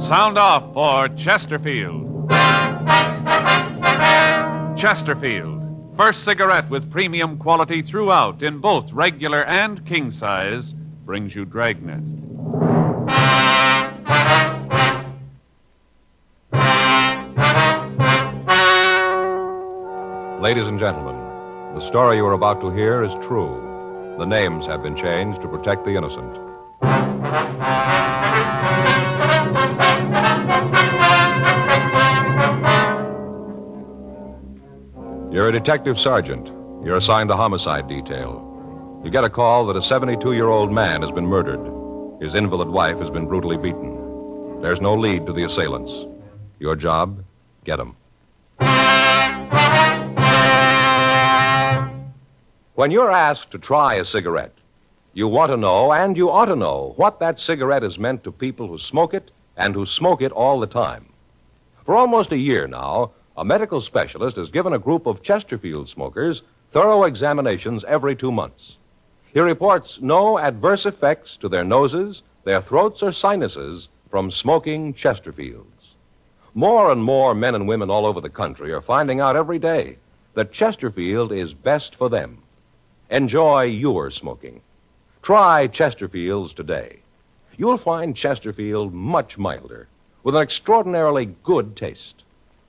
Sound off for Chesterfield. Chesterfield, first cigarette with premium quality throughout in both regular and king size, brings you Dragnet. Ladies and gentlemen, the story you are about to hear is true. The names have been changed to protect the innocent. You're a detective sergeant. You're assigned the homicide detail. You get a call that a 72-year-old man has been murdered. His invalid wife has been brutally beaten. There's no lead to the assailants. Your job, get them. When you're asked to try a cigarette, you want to know, and you ought to know, what that cigarette is meant to people who smoke it and who smoke it all the time. For almost a year now, a medical specialist has given a group of Chesterfield smokers thorough examinations every 2 months. He reports no adverse effects to their noses, their throats, or sinuses from smoking Chesterfields. More and more men and women all over the country are finding out every day that Chesterfield is best for them. Enjoy your smoking. Try Chesterfields today. You'll find Chesterfield much milder, with an extraordinarily good taste.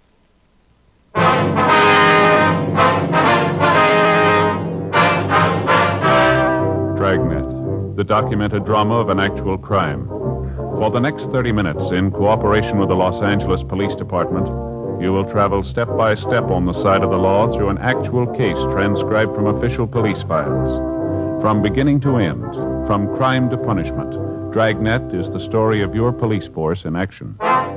Dragnet, the documented drama of an actual crime. For the next 30 minutes, in cooperation with the Los Angeles Police Department, you will travel step by step on the side of the law through an actual case transcribed from official police files. From beginning to end, from crime to punishment, Dragnet is the story of your police force in action.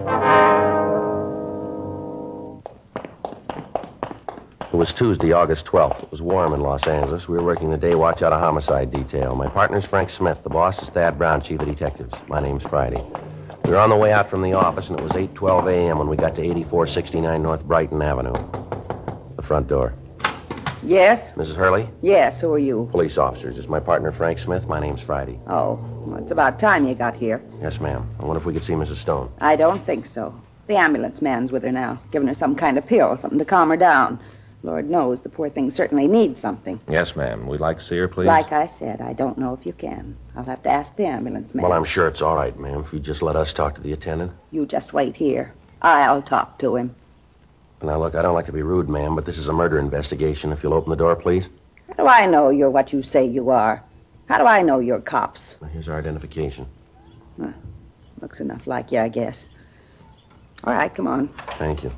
It was Tuesday, August 12th. It was warm in Los Angeles. We were working the day watch out of homicide detail. My partner's Frank Smith. The boss is Thad Brown, chief of detectives. My name's Friday. We were on the way out from the office, and it was 8:12 a.m. when we got to 8469 North Brighton Avenue. The front door. Yes? Mrs. Hurley? Yes, who are you? Police officers. It's my partner, Frank Smith. My name's Friday. Oh, well, it's about time you got here. Yes, ma'am. I wonder if we could see Mrs. Stone. I don't think so. The ambulance man's with her now, giving her some kind of pill, something to calm her down. Lord knows the poor thing certainly needs something. Yes, ma'am. We'd like to see her, please. Like I said, I don't know if you can. I'll have to ask the ambulance man. Well, I'm sure it's all right, ma'am, if you just let us talk to the attendant. You just wait here. I'll talk to him. Now, look, I don't like to be rude, ma'am, but this is a murder investigation. If you'll open the door, please. How do I know you're what you say you are? How do I know you're cops? Well, here's our identification. Looks enough like you, I guess. All right, come on. Thank you.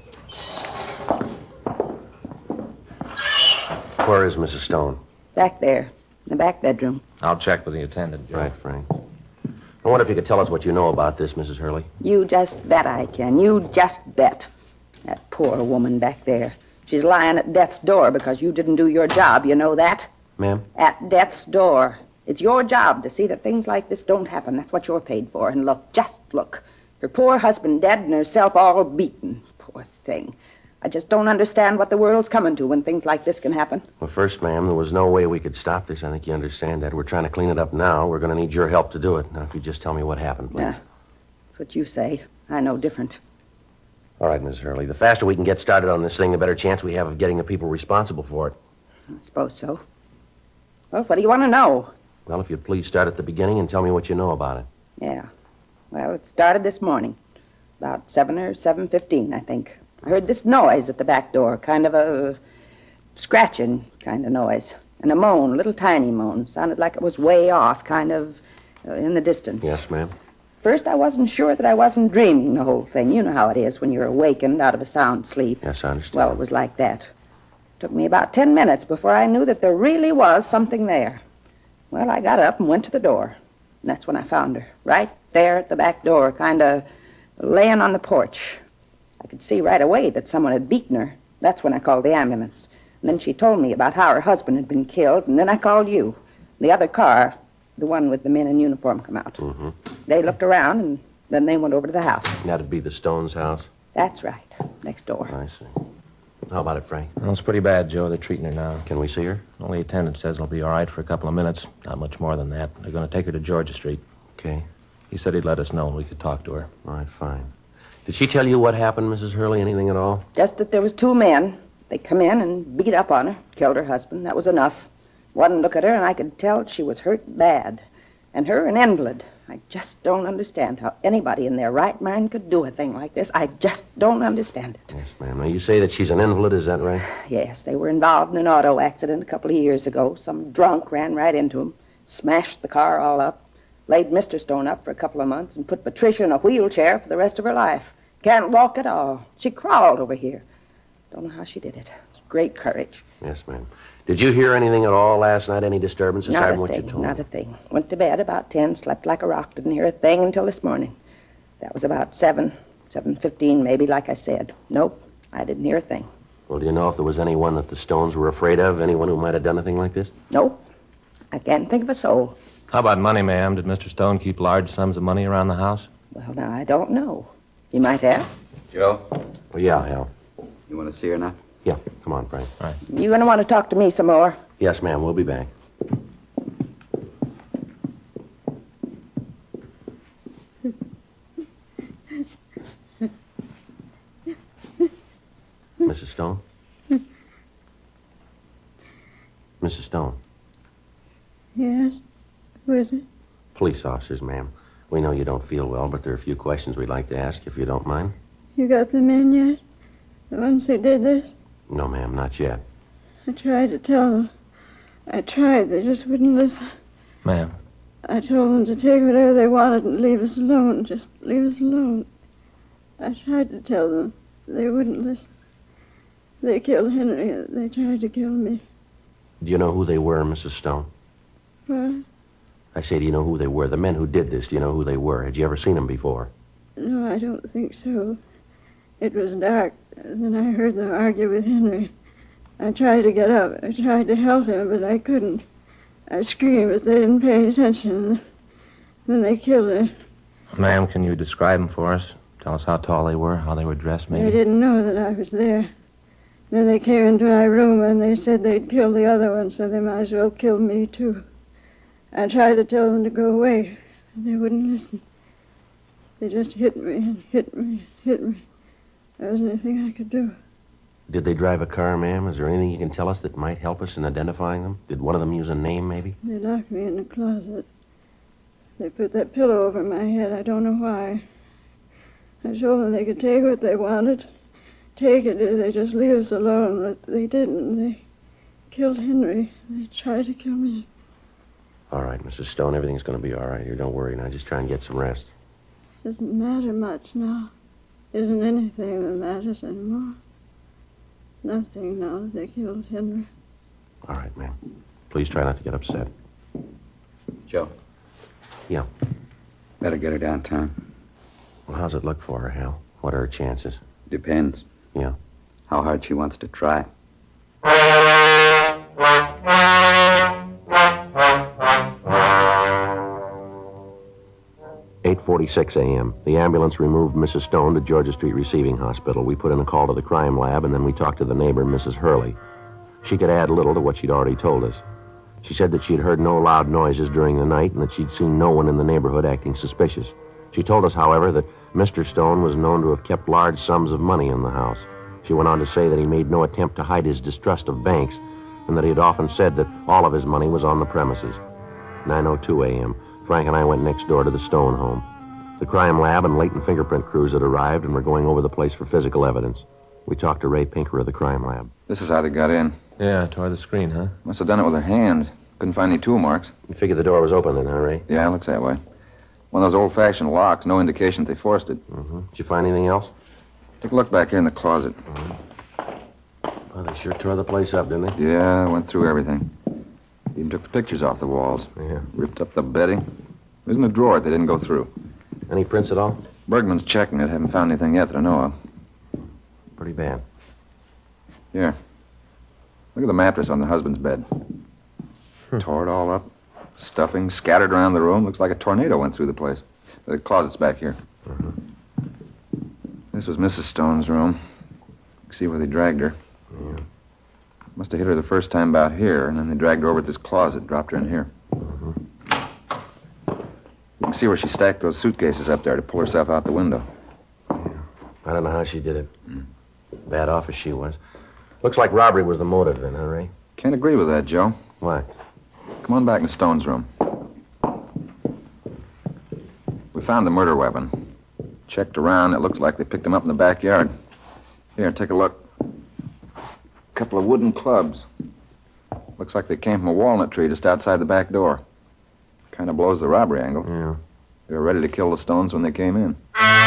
Where is Mrs. Stone? Back there, in the back bedroom. I'll check with the attendant, Joe. Right, Frank. I wonder if you could tell us what you know about this, Mrs. Hurley. You just bet I can. You just bet. That poor woman back there. She's lying at death's door because you didn't do your job. You know that? Ma'am? At death's door. It's your job to see that things like this don't happen. That's what you're paid for. And look, just look. Her poor husband dead and herself all beaten. Poor thing. I just don't understand what the world's coming to when things like this can happen. Well, first, ma'am, there was no way we could stop this. I think you understand that. We're trying to clean it up now. We're going to need your help to do it. Now, if you just tell me what happened, please. That's what you say. I know different. All right, Mrs. Hurley. The faster we can get started on this thing, the better chance we have of getting the people responsible for it. I suppose so. Well, what do you want to know? Well, if you'd please start at the beginning and tell me what you know about it. Yeah. Well, it started this morning. About 7 or 7:15, I think. I heard this noise at the back door, kind of a scratching kind of noise. And a moan, a little tiny moan. Sounded like it was way off, kind of in the distance. Yes, ma'am. First, I wasn't sure that I wasn't dreaming the whole thing. You know how it is when you're awakened out of a sound sleep. Yes, I understand. Well, it was like that. Took me about 10 minutes before I knew that there really was something there. Well, I got up and went to the door. And that's when I found her, right there at the back door, kind of laying on the porch. I could see right away that someone had beaten her. That's when I called the ambulance. And then she told me about how her husband had been killed, and then I called you. The other car, the one with the men in uniform, come out. Mm-hmm. They looked around, and then they went over to the house. That'd be the Stones' house? That's right, next door. I see. How about it, Frank? Well, it's pretty bad, Joe. They're treating her now. Can we see her? Well, the attendant says it'll be all right for a couple of minutes. Not much more than that. They're going to take her to Georgia Street. Okay. He said he'd let us know when we could talk to her. All right, fine. Did she tell you what happened, Mrs. Hurley? Anything at all? Just that there was 2 men. They come in and beat up on her, killed her husband. That was enough. One look at her, and I could tell she was hurt bad. And her an invalid. I just don't understand how anybody in their right mind could do a thing like this. I just don't understand it. Yes, ma'am. Now, you say that she's an invalid, is that right? Yes, they were involved in an auto accident a couple of years ago. Some drunk ran right into them, smashed the car all up, laid Mr. Stone up for a couple of months, and put Patricia in a wheelchair for the rest of her life. Can't walk at all. She crawled over here. Don't know how she did it. It's great courage. Yes, ma'am. Did you hear anything at all last night? Any disturbance aside from what you told me? Not a thing. Went to bed about 10, slept like a rock. Didn't hear a thing until this morning. That was about 7:15 maybe, like I said. Nope, I didn't hear a thing. Well, do you know if there was anyone that the Stones were afraid of? Anyone who might have done a thing like this? Nope. I can't think of a soul. How about money, ma'am? Did Mr. Stone keep large sums of money around the house? Well, now, I don't know. He might have. Joe, Well, yeah, Hal. you want to see her now? Yeah, come on, Frank. You going to want to talk to me some more? Yes, ma'am, we'll be back. Mrs. Stone? Mrs. Stone? Yes? Who is it? Police officers, ma'am. We know you don't feel well, but there are a few questions we'd like to ask, if you don't mind. You got the men yet? The ones who did this? No, ma'am, not yet. I tried to tell them. I tried. They just wouldn't listen. Ma'am, I told them to take whatever they wanted and leave us alone. Just leave us alone. I tried to tell them. They wouldn't listen. They killed Henry. They tried to kill me. Do you know who they were, Mrs. Stone? What? I say, do you know who they were? The men who did this, do you know who they were? Had you ever seen them before? No, I don't think so. It was dark. Then I heard them argue with Henry. I tried to get up. I tried to help him, but I couldn't. I screamed, but they didn't pay attention. Then they killed her. ma'am, can you describe them for us? Tell us how tall they were, how they were dressed, maybe? They didn't know that I was there. Then they came into my room and they said they'd kill the other one, so they might as well kill me, too. I tried to tell them to go away, but they wouldn't listen. They just hit me and hit me and hit me. There wasn't anything I could do. Did they drive a car, ma'am? Is there anything you can tell us that might help us in identifying them? Did one of them use a name, maybe? They locked me in the closet. They put that pillow over my head. I don't know why. I told them they could take what they wanted. Take it if they just leave us alone, but they didn't. They killed Henry. They tried to kill me. All right, Mrs. Stone, everything's going to be all right here. Don't worry now. Just try and get some rest. Doesn't matter much now. Isn't anything that matters anymore. Nothing now that they killed Henry. All right, ma'am. Please try not to get upset. Joe. Yeah. Better get her downtown. Well, how's it look for her, Hal? What are her chances? Depends. Yeah. How hard she wants to try. 8:46 a.m. The ambulance removed Mrs. Stone to Georgia Street Receiving Hospital. We put in a call to the crime lab, and then we talked to the neighbor, Mrs. Hurley. She could add little to what she'd already told us. She said that she'd heard no loud noises during the night and that she'd seen no one in the neighborhood acting suspicious. She told us, however, that Mr. Stone was known to have kept large sums of money in the house. She went on to say that he made no attempt to hide his distrust of banks and that he had often said that all of his money was on the premises. 9:02 a.m. Frank and I went next door to the Stone home. The crime lab and latent fingerprint crews had arrived and were going over the place for physical evidence. We talked to Ray Pinker of the crime lab. This is how they got in. Yeah, tore the screen, huh? Must have done it with their hands. Couldn't find any tool marks. You figured the door was open then, huh, Ray? Yeah, it looks that way. One of those old-fashioned locks, no indication that they forced it. Mm-hmm. Did you find anything else? Take a look back here in the closet. Well, they sure tore the place up, didn't they? Yeah, went through everything. Even took the pictures off the walls. Yeah. Ripped up the bedding. There's in a drawer they didn't go through. Any prints at all? Bergman's checking it. Haven't found anything yet that I know of. Pretty bad. Here. Look at the mattress on the husband's bed. Tore it all up. Stuffing scattered around the room. Looks like a tornado went through the place. The closet's back here. This was Mrs. Stone's room. You can see where they dragged her. Yeah. Must have hit her the first time about here, and then they dragged her over to this closet, dropped her in here. You can see where she stacked those suitcases up there to pull herself out the window. I don't know how she did it. Bad off as she was. Looks like robbery was the motive then, huh, Ray? Can't agree with that, Joe. Why? Come on back to Stone's room. We found the murder weapon. Checked around. It looks like they picked him up in the backyard. Here, take a look. A couple of wooden clubs. Looks like they came from a walnut tree just outside the back door. Kind of blows the robbery angle. Yeah. They were ready to kill the Stones when they came in.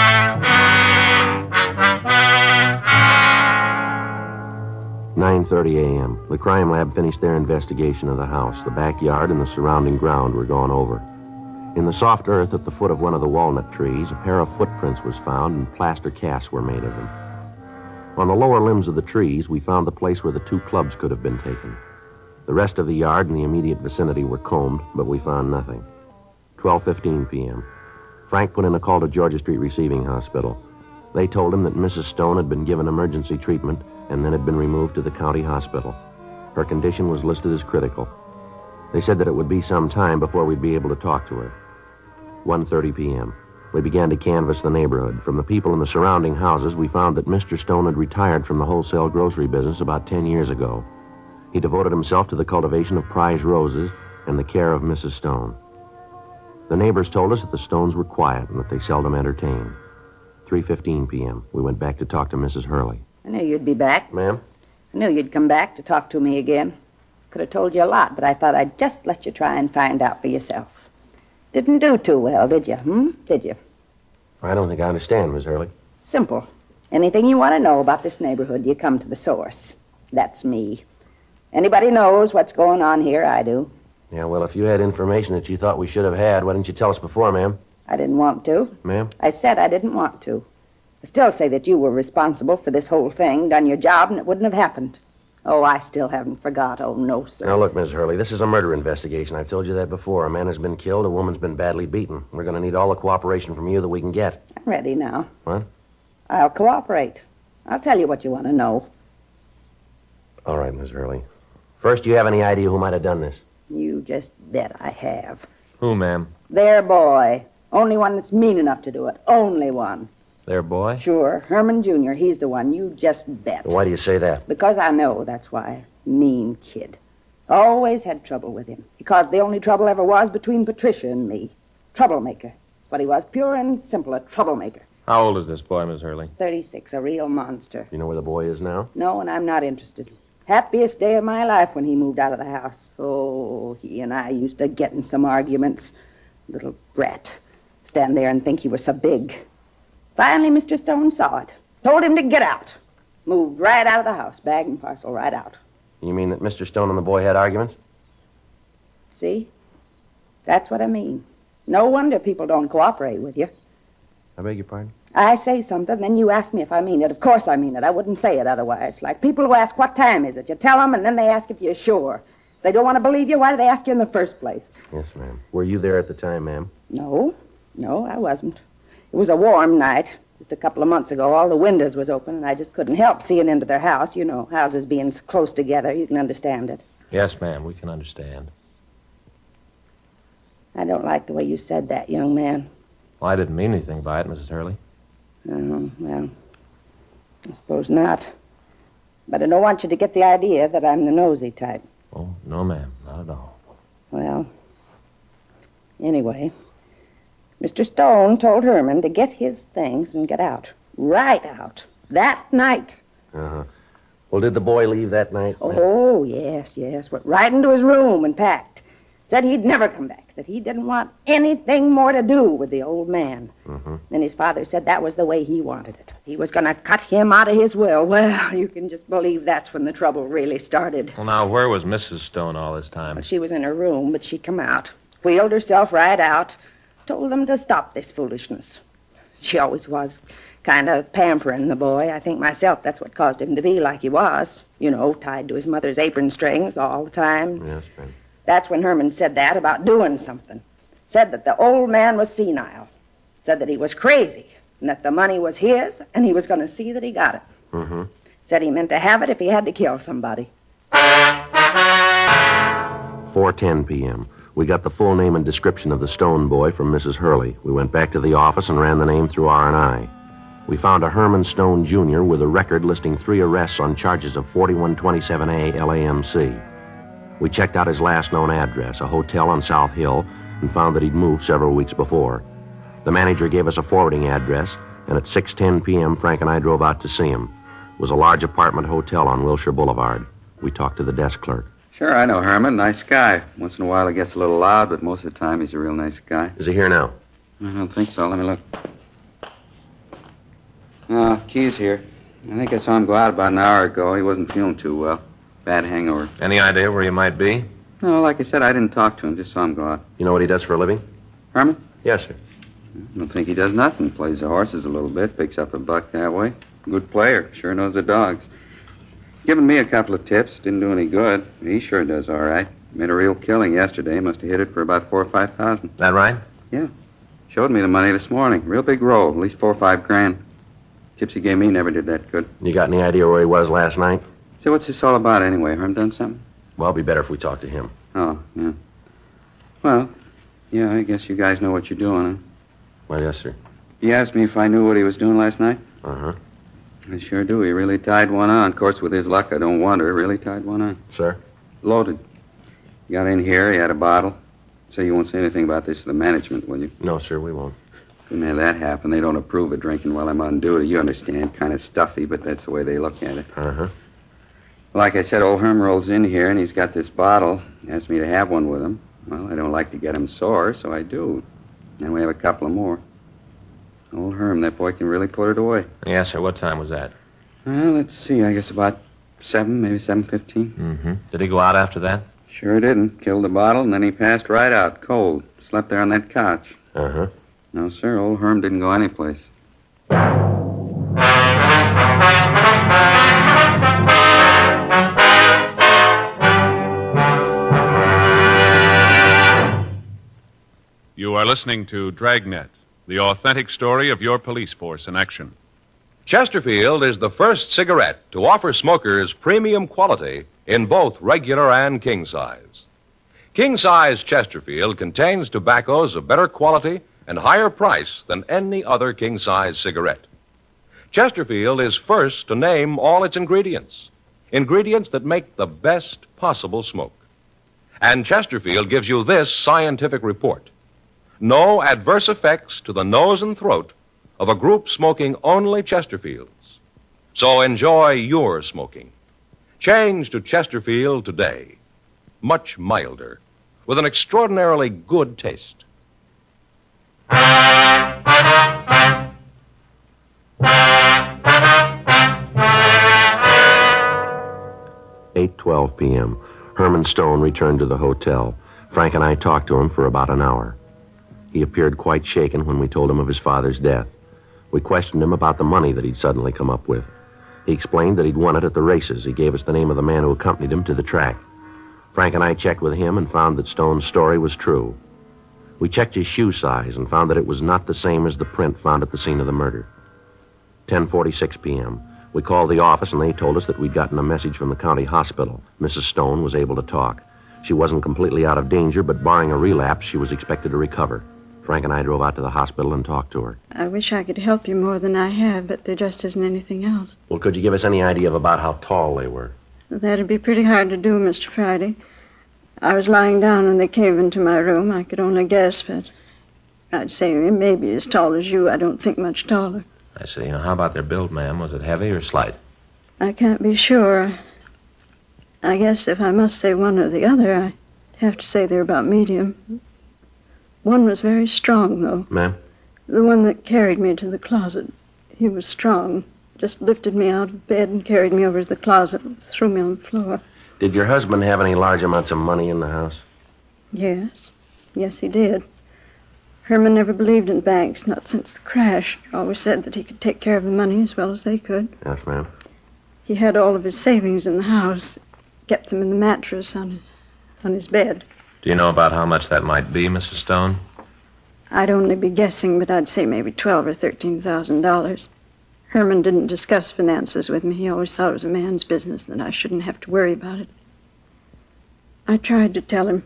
9:30 a.m. The crime lab finished their investigation of the house. The backyard and the surrounding ground were gone over. In the soft earth at the foot of one of the walnut trees, a pair of footprints was found and plaster casts were made of them. On the lower limbs of the trees, we found the place where the 2 clubs could have been taken. The rest of the yard and the immediate vicinity were combed, but we found nothing. 12:15 p.m. Frank put in a call to Georgia Street Receiving Hospital. They told him that Mrs. Stone had been given emergency treatment and then had been removed to the county hospital. Her condition was listed as critical. They said that it would be some time before we'd be able to talk to her. 1:30 p.m. We began to canvass the neighborhood. From the people in the surrounding houses, we found that Mr. Stone had retired from the wholesale grocery business about 10 years ago. He devoted himself to the cultivation of prize roses and the care of Mrs. Stone. The neighbors told us that the Stones were quiet and that they seldom entertained. 3:15 p.m. We went back to talk to Mrs. Hurley. I knew you'd be back. Ma'am? I knew you'd come back to talk to me again. Could have told you a lot, but I thought I'd just let you try and find out for yourself. Didn't do too well, did you? Did you? I don't think I understand, Miss Hurley. Simple. Anything you want to know about this neighborhood, you come to the source. That's me. Anybody knows what's going on here, I do. Yeah, well, if you had information that you thought we should have had, why didn't you tell us before, ma'am? I didn't want to. Ma'am? I said I didn't want to. I still say that you were responsible for this whole thing, done your job, and it wouldn't have happened. Oh, I still haven't forgot. Oh, no, sir. Now, look, Miss Hurley, this is a murder investigation. I've told you that before. A man has been killed, a woman's been badly beaten. We're going to need all the cooperation from you that we can get. I'm ready now. What? I'll cooperate. I'll tell you what you want to know. All right, Miss Hurley. First, do you have any idea who might have done this? You just bet I have. Who, ma'am? Their boy. Only one that's mean enough to do it. Only one. Their boy? Sure. Herman Jr. He's the one. You just bet. Why do you say that? Because I know, that's why. Mean kid. Always had trouble with him. Because the only trouble ever was between Patricia and me. Troublemaker. That's what he was. Pure and simple, a troublemaker. How old is this boy, Miss Hurley? 36, a real monster. You know where the boy is now? No, and I'm not interested. Happiest day of my life when he moved out of the house. Oh, he and I used to get in some arguments. Little brat. Stand there and think he was so big. Finally, Mr. Stone saw it. Told him to get out. Moved right out of the house, bag and parcel, right out. You mean that Mr. Stone and the boy had arguments? See? That's what I mean. No wonder people don't cooperate with you. I beg your pardon? I say something, then you ask me if I mean it. Of course I mean it. I wouldn't say it otherwise. Like people who ask, what time is it? You tell them, and then they ask if you're sure. If they don't want to believe you, why do they ask you in the first place? Yes, ma'am. Were you there at the time, ma'am? No, I wasn't. It was a warm night. Just a couple of months ago, all the windows was open, and I just couldn't help seeing into their house. You know, houses being so close together, you can understand it. Yes, ma'am, we can understand. I don't like the way you said that, young man. Well, I didn't mean anything by it, Mrs. Hurley. Well, I suppose not. But I don't want you to get the idea that I'm the nosy type. Oh, no, ma'am, not at all. Well, anyway, Mr. Stone told Herman to get his things and get out. Right out. That night. Uh-huh. Well, did the boy leave that night? Oh, yes. Went right into his room and packed. Said he'd never come back, that he didn't want anything more to do with the old man. Mm-hmm. Then his father said that was the way he wanted it. He was going to cut him out of his will. Well, you can just believe that's when the trouble really started. Well, now, where was Mrs. Stone all this time? Well, she was in her room, but she come out, wheeled herself right out, told them to stop this foolishness. She always was kind of pampering the boy. I think myself that's what caused him to be like he was. You know, tied to his mother's apron strings all the time. Yes, ma'am. That's when Herman said that about doing something. Said that the old man was senile. Said that he was crazy and that the money was his and he was going to see that he got it. Mm-hmm. Said he meant to have it if he had to kill somebody. 4:10 p.m. We got the full name and description of the Stone boy from Mrs. Hurley. We went back to the office and ran the name through R&I. We found a Herman Stone, Jr. with a record listing 3 arrests on charges of 4127A LAMC. We checked out his last known address, a hotel on South Hill, and found that he'd moved several weeks before. The manager gave us a forwarding address, and at 6:10 p.m., Frank and I drove out to see him. It was a large apartment hotel on Wilshire Boulevard. We talked to the desk clerk. Sure, I know Herman. Nice guy. Once in a while he gets a little loud, but most of the time he's a real nice guy. Is he here now? I don't think so. Let me look. Key's here. I think I saw him go out about an hour ago. He wasn't feeling too well. Bad hangover. Any idea where he might be? No, like I said, I didn't talk to him. Just saw him go out. You know what he does for a living? Herman? Yes, sir. I don't think he does nothing. Plays the horses a little bit, picks up a buck that way. Good player. Sure knows the dogs. Given me a couple of tips. Didn't do any good. He sure does all right. Made a real killing yesterday. Must have hit it for about $4,000 or $5,000. That right? Yeah. Showed me the money this morning. Real big roll. At least $4 or $5 grand. Tips he gave me never did that good. You got any idea where he was last night? So what's this all about anyway? Herm done something? Well, it'd be better if we talked to him. Oh, yeah. Well, yeah, I guess you guys know what you're doing, huh? Well, yes, sir. He asked me if I knew what he was doing last night. Uh-huh. I sure do. He really tied one on. Of course, with his luck, I don't wonder. Really tied one on. Sir? Loaded. He got in here. He had a bottle. So you won't say anything about this to the management, will you? No, sir, we won't. Couldn't have that happen. They don't approve of drinking while I'm on duty. You understand. Kind of stuffy, but that's the way they look at it. Uh-huh. Like I said, old Herm rolls in here, and he's got this bottle. He asked me to have one with him. Well, I don't like to get him sore, so I do. And we have a couple of more. Old Herm, that boy can really put it away. Yes, sir. What time was that? Well, let's see. I guess about 7, maybe 7:15. Mm-hmm. Did he go out after that? Sure didn't. Killed the bottle, and then he passed right out, cold. Slept there on that couch. Uh-huh. No, sir, old Herm didn't go anyplace. You are listening to Dragnet, the authentic story of your police force in action. Chesterfield is the first cigarette to offer smokers premium quality in both regular and king size. King size Chesterfield contains tobaccos of better quality and higher price than any other king size cigarette. Chesterfield is first to name all its ingredients that make the best possible smoke. And Chesterfield gives you this scientific report. No adverse effects to the nose and throat of a group smoking only Chesterfields. So enjoy your smoking. Change to Chesterfield today. Much milder, with an extraordinarily good taste. 8:12 p.m. Herman Stone returned to the hotel. Frank and I talked to him for about an hour. He appeared quite shaken when we told him of his father's death. We questioned him about the money that he'd suddenly come up with. He explained that he'd won it at the races. He gave us the name of the man who accompanied him to the track. Frank and I checked with him and found that Stone's story was true. We checked his shoe size and found that it was not the same as the print found at the scene of the murder. 10:46 p.m. We called the office and they told us that we'd gotten a message from the county hospital. Mrs. Stone was able to talk. She wasn't completely out of danger, but barring a relapse, she was expected to recover. Frank and I drove out to the hospital and talked to her. I wish I could help you more than I have, but there just isn't anything else. Well, could you give us any idea of about how tall they were? That'd be pretty hard to do, Mr. Friday. I was lying down when they came into my room. I could only guess, but I'd say maybe as tall as you. I don't think much taller. I see. Now, how about their build, ma'am? Was it heavy or slight? I can't be sure. I guess if I must say one or the other, I'd have to say they're about medium. One was very strong, though. Ma'am? The one that carried me to the closet. He was strong. Just lifted me out of bed and carried me over to the closet and threw me on the floor. Did your husband have any large amounts of money in the house? Yes. Yes, he did. Herman never believed in banks, not since the crash. Always said that he could take care of the money as well as they could. Yes, ma'am. He had all of his savings in the house. Kept them in the mattress on his bed. Do you know about how much that might be, Mrs. Stone? I'd only be guessing, but I'd say maybe $12,000 or $13,000. Herman didn't discuss finances with me. He always thought it was a man's business, that I shouldn't have to worry about it. I tried to tell him.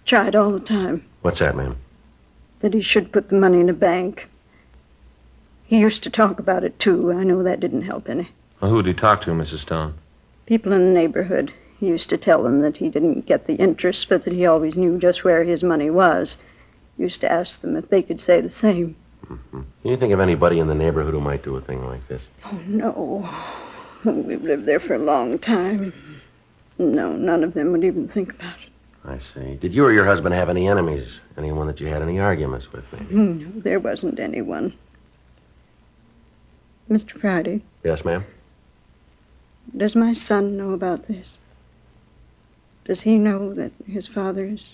Tried all the time. What's that, ma'am? That he should put the money in a bank. He used to talk about it, too. I know that didn't help any. Well, who did he talk to, Mrs. Stone? People in the neighborhood. He used to tell them that he didn't get the interest, but that he always knew just where his money was. Used to ask them if they could say the same. Mm-hmm. Can you think of anybody in the neighborhood who might do a thing like this? Oh, no. We've lived there for a long time. No, none of them would even think about it. I see. Did you or your husband have any enemies? Anyone that you had any arguments with, maybe? No, there wasn't anyone. Mr. Friday, Yes, ma'am? does my son know about this? Does he know that his father is...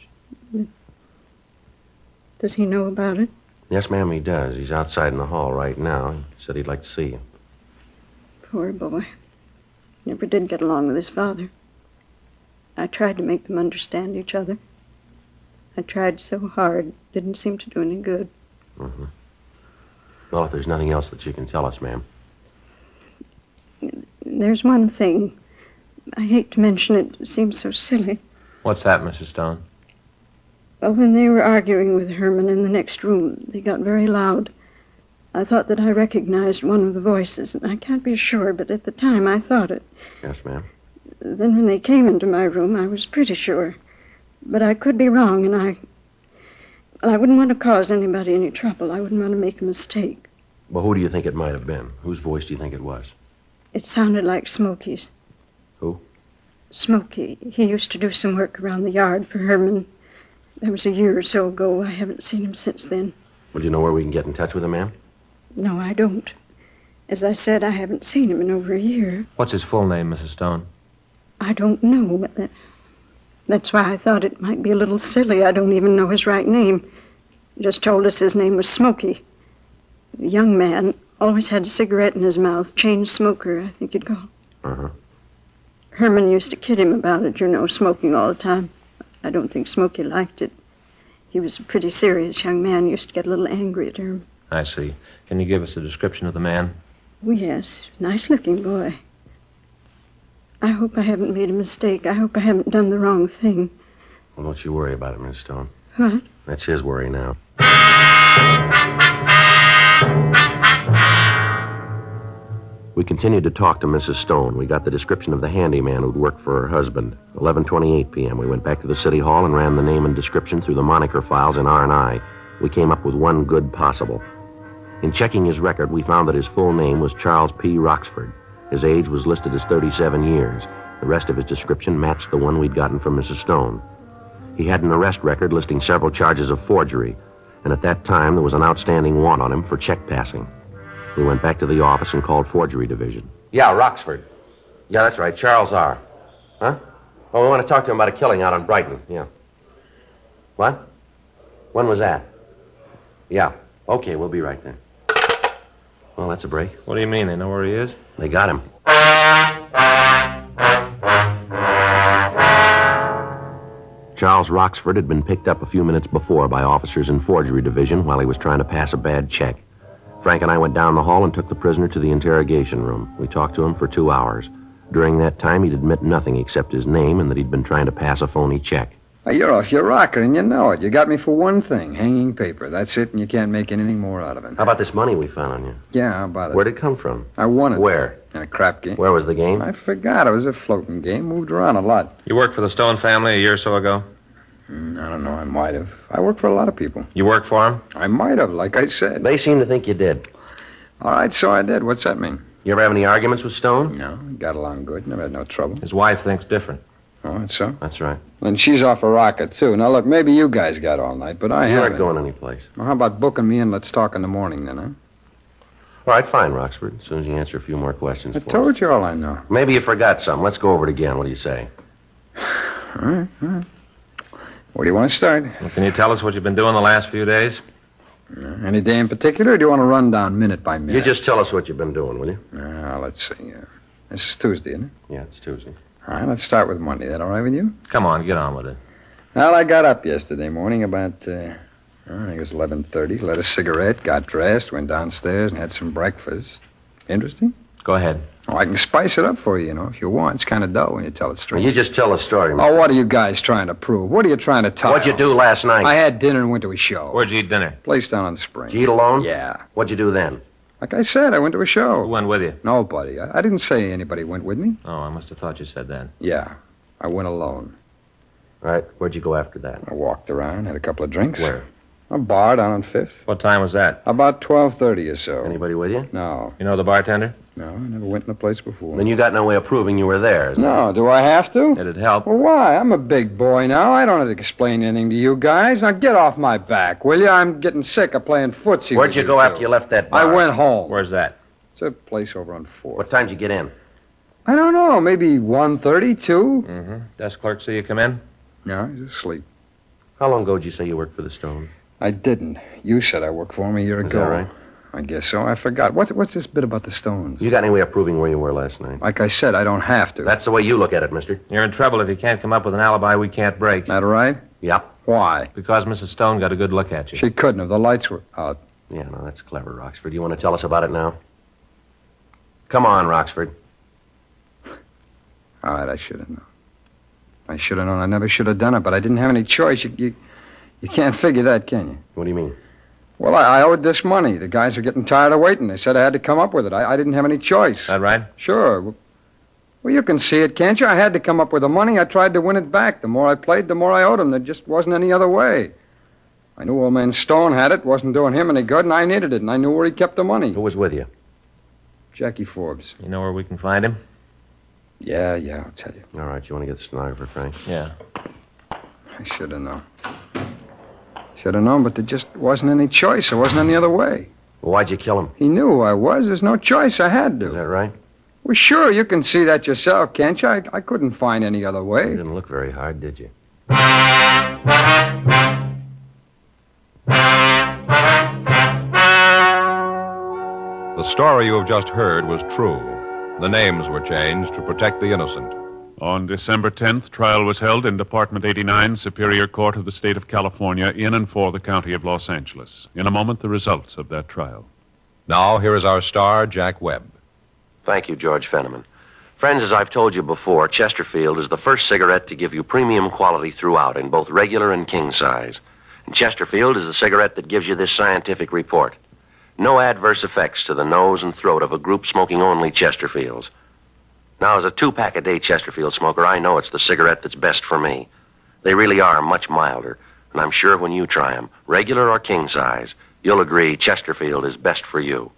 Does he know about it? Yes, ma'am, he does. He's outside in the hall right now. He said he'd like to see you. Poor boy. Never did get along with his father. I tried to make them understand each other. I tried so hard. Didn't seem to do any good. Mm-hmm. Well, if there's nothing else that you can tell us, ma'am. There's one thing. I hate to mention it. It seems so silly. What's that, Mrs. Stone? Well, when they were arguing with Herman in the next room, they got very loud. I thought that I recognized one of the voices, and I can't be sure, but at the time I thought it. Yes, ma'am. Then when they came into my room, I was pretty sure. But I could be wrong, and I wouldn't want to cause anybody any trouble. I wouldn't want to make a mistake. Well, who do you think it might have been? Whose voice do you think it was? It sounded like Smokey's. Who? Smokey. He used to do some work around the yard for Herman. That was a year or so ago. I haven't seen him since then. Well, do you know where we can get in touch with him, ma'am? No, I don't. As I said, I haven't seen him in over a year. What's his full name, Mrs. Stone? I don't know. But that's why I thought it might be a little silly. I don't even know his right name. He just told us his name was Smokey. The young man always had a cigarette in his mouth. Chain smoker, I think you'd call it. Uh-huh. Herman used to kid him about it, smoking all the time. I don't think Smokey liked it. He was a pretty serious young man. Used to get a little angry at Herman. I see. Can you give us a description of the man? Oh, yes. Nice-looking boy. I hope I haven't made a mistake. I hope I haven't done the wrong thing. Well, don't you worry about it, Miss Stone. What? That's his worry now. We continued to talk to Mrs. Stone. We got the description of the handyman who'd worked for her husband. 11:28 p.m. We went back to the city hall and ran the name and description through the moniker files in R&I. We came up with one good possible. In checking his record, we found that his full name was Charles P. Roxford. His age was listed as 37 years. The rest of his description matched the one we'd gotten from Mrs. Stone. He had an arrest record listing several charges of forgery, and at that time there was an outstanding warrant on him for check passing. We went back to the office and called Forgery Division. Yeah, Roxford. Yeah, that's right, Charles R. Huh? Oh, we want to talk to him about a killing out on Brighton, yeah. What? When was that? Yeah. Okay, we'll be right there. Well, that's a break. What do you mean? They know where he is? They got him. Charles Roxford had been picked up a few minutes before by officers in Forgery Division while he was trying to pass a bad check. Frank and I went down the hall and took the prisoner to the interrogation room. We talked to him for 2 hours. During that time, he'd admit nothing except his name and that he'd been trying to pass a phony check. You're off your rocker, and you know it. You got me for one thing, hanging paper. That's it, and you can't make anything more out of it. How about this money we found on you? Yeah, how about it? Where'd it come from? I won it. Where? In a crap game. Where was the game? I forgot. It was a floating game. Moved around a lot. You worked for the Stone family a year or so ago? I don't know. I might have. I worked for a lot of people. You worked for him? I might have, like I said. They seem to think you did. All right, so I did. What's that mean? You ever have any arguments with Stone? No, got along good. Never had no trouble. His wife thinks different. Oh, that's so? That's right. And she's off a rocket, too. Now, look, maybe you guys got all night, but I You haven't. aren't going anyplace. Well, how about booking me and let's talk in the morning, then, huh? All right, fine, Roxford. As soon as you answer a few more questions I for us. told you all I know. Maybe you forgot something. Let's go over it again. What do you say? All right. Where do you want to start? Well, can you tell us what you've been doing the last few days? Any day in particular, or do you want to run down minute by minute? You just tell us what you've been doing, will you? Let's see. This is Tuesday, isn't it? Yeah, it's Tuesday. All right, let's start with Monday. That all right with you? Come on, get on with it. Well, I got up yesterday morning about, I think it was 11:30, lit a cigarette, got dressed, went downstairs and had some breakfast. Interesting? Of Go ahead. Oh, I can spice it up for you, if you want. It's kind of dull when you tell it straight. You just tell the story, Oh, Mr. what are you guys trying to prove? What are you trying to tell? What'd you do last night? I had dinner and went to a show. Where'd you eat dinner? Place down on the spring. Did you eat alone? Yeah. What'd you do then? Like I said, I went to a show. Who went with you? Nobody. I didn't say anybody went with me. Oh, I must have thought you said that. Yeah. I went alone. All right, where'd you go after that? I walked around, had a couple of drinks. Where? A bar down on 5th. What time was that? About 12:30 or so. Anybody with you? No. You know the bartender? No, I never went in the place before. Then you got no way of proving you were there, is No, do I have to? It'd help. Well, why? I'm a big boy now. I don't have to explain anything to you guys. Now get off my back, will you? I'm getting sick of playing footsie. Where'd with you go two. after you left that bar? I went home. Where's that? It's a place over on 4th. What time'd you get in? I don't know. Maybe 1:30, 2. Mm-hmm. Desk clerk see you come in? No, he's asleep. How long ago did you say you worked for the Stones? I didn't. You said I worked for him a year Is ago. that right? I guess so. I forgot. What's this bit about the Stones? You got any way of proving where you were last night? Like I said, I don't have to. That's the way you look at it, mister. You're in trouble if you can't come up with an alibi we can't break. That right? Yep. Why? Because Mrs. Stone got a good look at you. She couldn't have. The lights were out. Yeah, no, that's clever, Roxford. You want to tell us about it now? Come on, Roxford. All right, I should have known. I should have known. I never should have done it, but I didn't have any choice. You can't figure that, can you? What do you mean? Well, I owed this money. The guys were getting tired of waiting. They said I had to come up with it. I didn't have any choice. That right? Sure. Well, you can see it, can't you? I had to come up with the money. I tried to win it back. The more I played, the more I owed him. There just wasn't any other way. I knew old man Stone had it, wasn't doing him any good, and I needed it, and I knew where he kept the money. Who was with you? Jackie Forbes. You know where we can find him? Yeah, I'll tell you. All right, you want to get the stenographer, Frank? Yeah. I should have known. Should have known, but there just wasn't any choice. There wasn't any other way. Well, why'd you kill him? He knew who I was. There's no choice. I had to. Is that right? Well, sure, you can see that yourself, can't you? I couldn't find any other You way. didn't look very hard, did you? The story you have just heard was true. The names were changed to protect the innocent. On December 10th, trial was held in Department 89, Superior Court of the State of California, in and for the County of Los Angeles. In a moment, the results of that trial. Now, here is our star, Jack Webb. Thank you, George Fenneman. Friends, as I've told you before, Chesterfield is the first cigarette to give you premium quality throughout in both regular and king size. And Chesterfield is the cigarette that gives you this scientific report. No adverse effects to the nose and throat of a group smoking only Chesterfields. Now, as a 2-pack-a-day Chesterfield smoker, I know it's the cigarette that's best for me. They really are much milder, and I'm sure when you try them, regular or king size, you'll agree Chesterfield is best for you.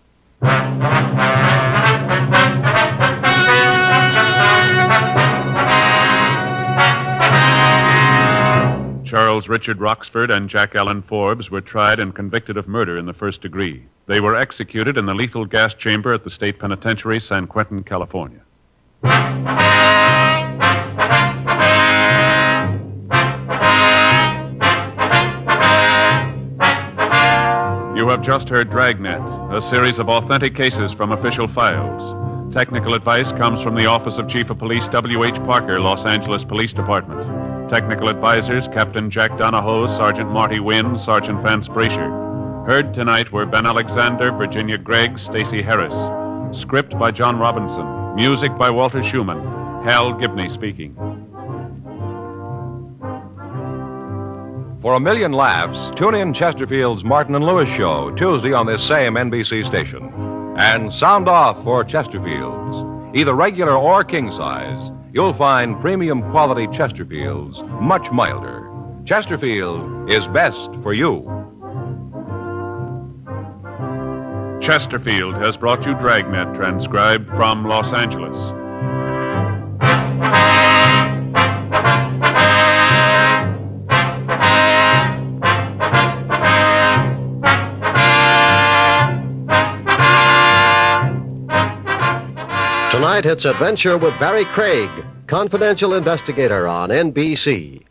Charles Richard Roxford and Jack Allen Forbes were tried and convicted of murder in the first degree. They were executed in the lethal gas chamber at the State Penitentiary, San Quentin, California. You have just heard Dragnet, a series of authentic cases from official files. Technical advice comes from the Office of Chief of Police W.H. Parker, Los Angeles Police Department. Technical advisors, Captain Jack Donahoe, Sergeant Marty Wynn, Sergeant Vance Brasher. Heard tonight were Ben Alexander, Virginia Gregg, Stacey Harris. Script by John Robinson. Music by Walter Schumann. Hal Gibney speaking. For a million laughs, tune in Chesterfield's Martin and Lewis show Tuesday on this same NBC station. And sound off for Chesterfields. Either regular or king size, you'll find premium quality Chesterfields much milder. Chesterfield is best for you. Chesterfield has brought you Dragnet, transcribed from Los Angeles. Tonight, it's Adventure with Barry Craig, confidential investigator on NBC.